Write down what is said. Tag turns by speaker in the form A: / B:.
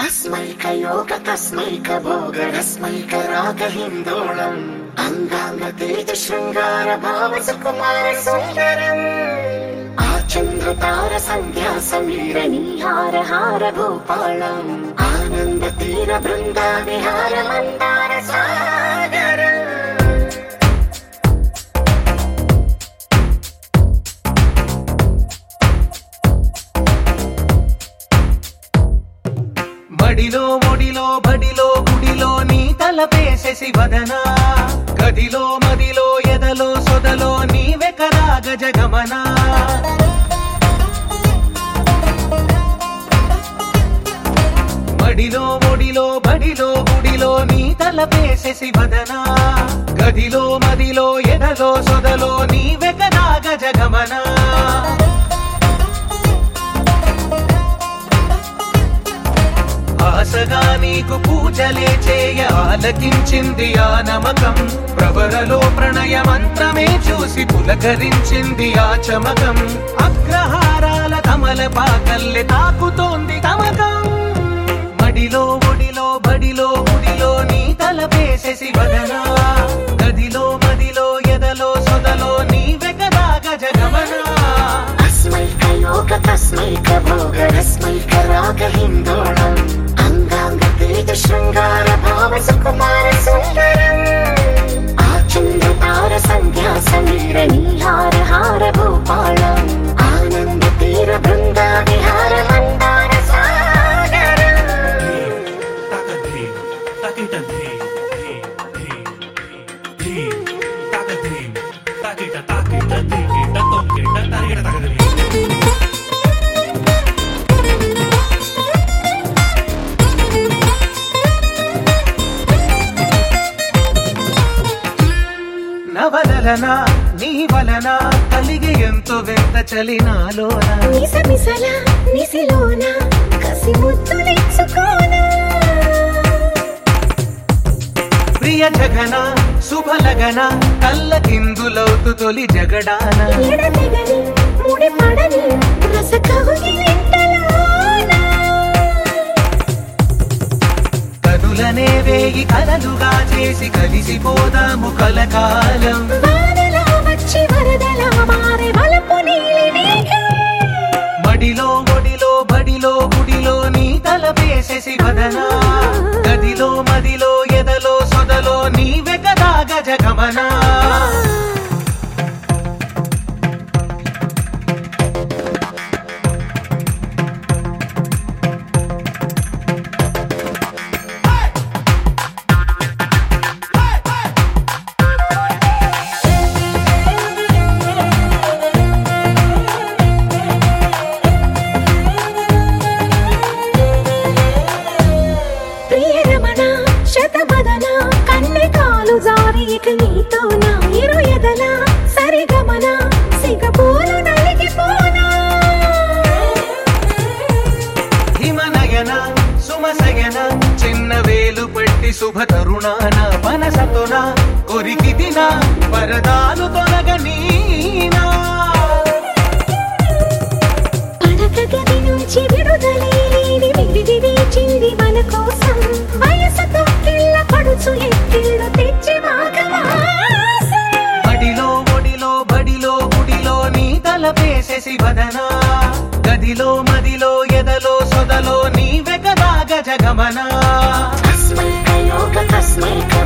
A: तस्मैकयोग तस्मैकभोगरस्मैकरागहिन्दोळम् अङ्गाङ्गतेज शृङ्गार भाव सुकुमार सुन्दरम् आचन्द्रतार सन्ध्या समीर नीहार हार भूपालम् आनन्द तीर बृन्दा विहार मन्दार सागरम्
B: మడిలో ఒడిలో బడిలో గుడిలో నీ తలపేసేసి వదనా గదిలో మదిలో ఎదలో సొదలో నీవే కదా గజగమనా మడిలో ఒడిలో బడిలో గుడిలో నీ తలపేసేసి వదనా గదిలో మదిలో ఎదలో సొదలో నీవే కదా గజగమనా ఆశగా నీకు పూజలే చేయ ఆలకించింది ఆ నమకం ప్రవరలో ప్రణయ మంత్రమే చూసి పులకరించింది ఆ చమకం అగ్రహారాల కమల పాకల్లె తాకుతోంది తమకం మడిలో ఒడిలో బడిలో గుడిలో నీ తలపేసేసి వదనా గదిలో మదిలో ఎదలో సొదలో నీవే కదా గజగమనా
A: तस्मैकयोग तस्मैकभोगरस्मैकरागहिन्दोळम् अङ्गाङ्गतेज शृङ्गार भाव सुकुमार सुन्दरम् आचन्द्रतार सन्ध्या समीर नीहार हार भूपालम् आनन्द तीर बृन्दा विहार मन्दार सागरम्
B: నవలన నీ వలన కలిగి ఎంతో వింత చలినాలోన
A: నిసమిసల నిసిలోన కసి ముద్దులిచ్చుకోన
B: ప్రియ జగన శుభలగన కళ్ళకిందులవుతు తొలి జగడాన
A: ఎడతెగని ముడి పడని రస కౌగిలింతలోన
B: కనులనే వేయి కలలుగా చేసి కలిసిపోదాము కలకాలం
A: వానలా వచ్చి వరదలా మారే వలపు నీలి మేఘం
B: మడిలో ఒడిలో బడిలో గుడిలో నీ తలపేసేసి వదనా గదిలో మదిలో ఎదలో సొదలో నీవే కదా గజగమనా
A: నీతో నా ఇరు ఎదల సరిగమన సిగపోలు నలిగిపోనా
B: హిమనయన సుమసయన చిన్న వేలు పట్టి శుభ తరుణాన మనసతోన కొరికి దిన వరదాలు తొలగనీనా
A: పడక గది నుంచి విడుదలేని విడిది వేచింది మన కోసం వయసుతో కిళ్ళ పడుచు ఎక్కిళ్ళు తెచ్చి
B: మడిలో ఒడిలో బడిలో గుడిలో నీ తలపేసేసి వదనా గదిలో మదిలో ఎదలో సొదలో నీవే కదా గజగమనా
A: తస్మైకయోగ తస్మైక